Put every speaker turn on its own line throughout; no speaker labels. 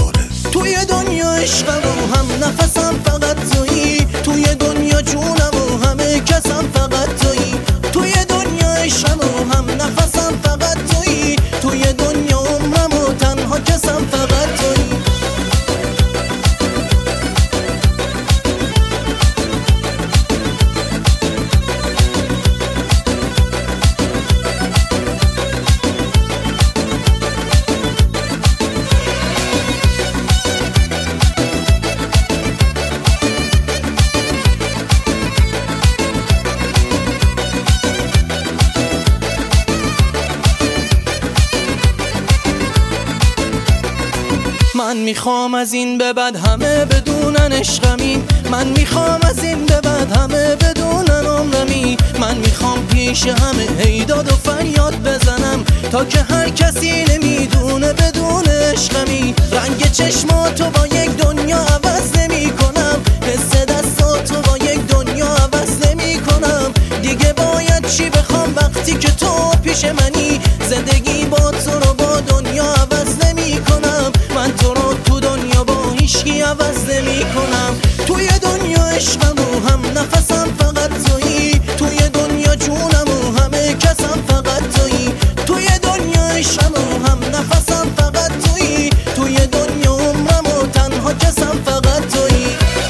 توی دنیا عشقم و هم نفسم فقط تویی، توی دنیا جونم و همه کسم فقط تویی، توی دنیا عشقم و هم نفسم فقط تویی، توی دنیا عمرم و تنها کسم فقط تویی. من میخوام از این به بعد همه بدونن عشقمی، من میخوام از این به بعد همه بدونن عمرمی، من میخوام پیش همه هیداد و فریاد بزنم تا که هر کسی نمیدونه بدون عشقمی. رنگ چشماتو با یک دنیا عوض نمی کنم، حس دستاتو با یک دنیا عوض نمی کنم. دیگه باید چی بخوام وقتی که تو پیش منی، زندگی با تو رو با دنیا عوض نمی کنم. من تو رو تو دنیا با هیچکی عوض نمی کنم. توی دنیا عشقم و هم نفسم فقط تویی، توی دنیا جونم و همه کسم فقط تویی، توی دنیا عشقم و هم نفسم فقط تویی، توی دنیا عمرم و تنها کسم فقط تویی.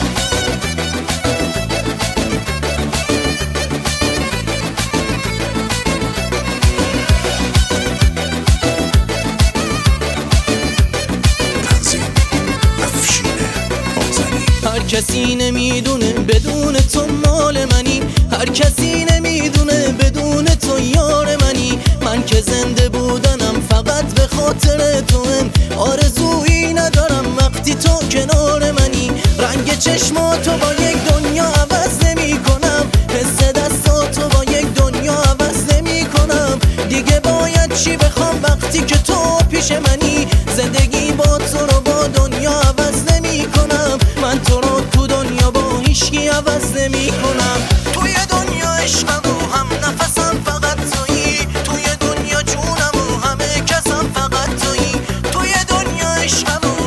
هر کسی نمیدونه بدون تو مال منی، هر کسی نمیدونه بدون تو یار منی. من که زنده بودنم فقط به خاطر توام، آرزویی ندارم وقتی تو کنار منی. رنگ چشماتو با یک دنیا عوض نمی کنم، حس دستاتو با یک دنیا عوض نمی کنم. دیگه باید چی بخوام وقتی که تو پیش منی، زندگی با تو رو با دنیا عوض نمی کنم. من تو رو تو دنیا با هیچکی عوض نمی کنم. توی دنیا عشقم و هم نفسم فقط تویی، توی دنیا جونم و همه کسم فقط تویی، توی دنیا عشقم و هم نفسم فقط تویی، توی دنیا عمرم و تنها کسم فقط تویی. توی دنیا عشقم و هم نفسم فقط تویی، توی دنیا جونم و همه کسم فقط تویی، توی دنیا عشقم و هم نفسم فقط تویی، توی دنیا عمرم و تنها کسم فقط تویی.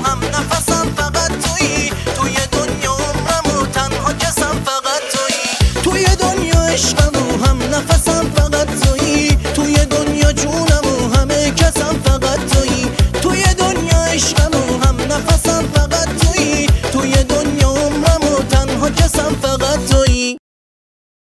توی دنیا عشقم و هم نفسم فقط